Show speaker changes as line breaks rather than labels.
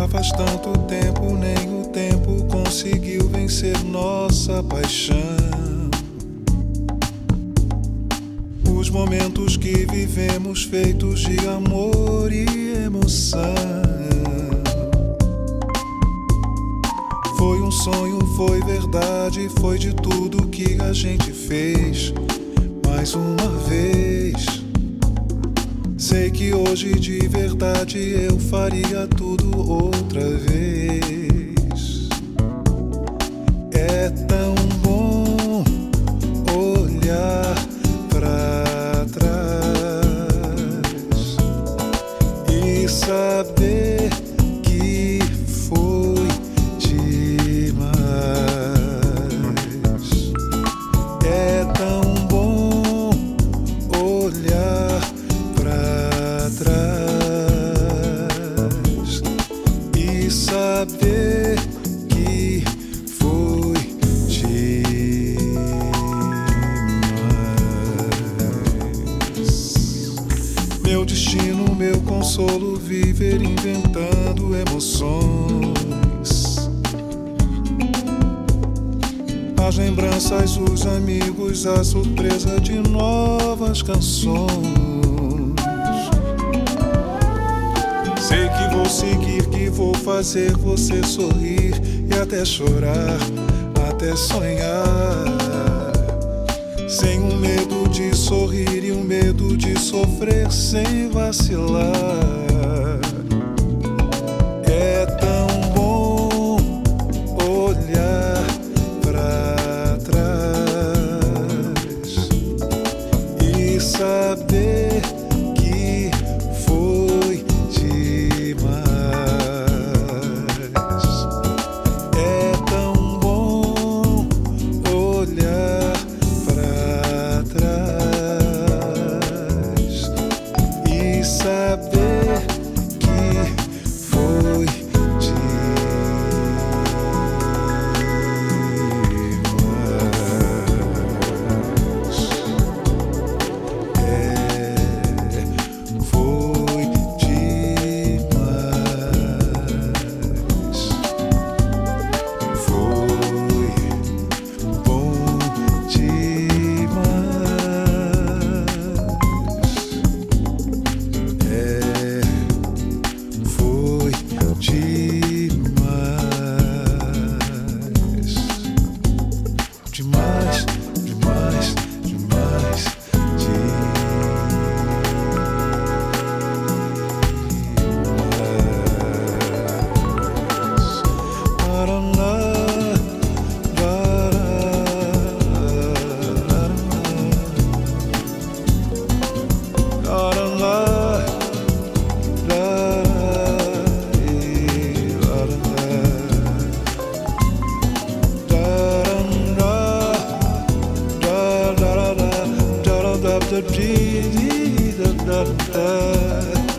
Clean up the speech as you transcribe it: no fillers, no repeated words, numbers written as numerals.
Já faz tanto tempo, nem o tempo conseguiu vencer nossa paixão. Os momentos que vivemos feitos de amor e emoção. Foi um sonho, foi verdade, foi de tudo que a gente fez. Mais uma vez, sei que hoje de verdade eu faria tudo outra vez. É tão bom olhar pra trás e saber que foi demais. É tão bom olhar pra trás e saber que foi demais. Meu destino, meu consolo, viver inventando emoções. As lembranças, os amigos, a surpresa de novas canções. Sei que vou seguir, que vou fazer você sorrir e até chorar, até sonhar. Sem o medo de sorrir e o medo de sofrer sem vacilar. É tão bom olhar pra trás e saber que foi demais. É tão bom olhar pra trás e saber que foi demais. Foi demais. Foi bom demais. Foi demais. Demais, demais, demais, demais. Paraná, da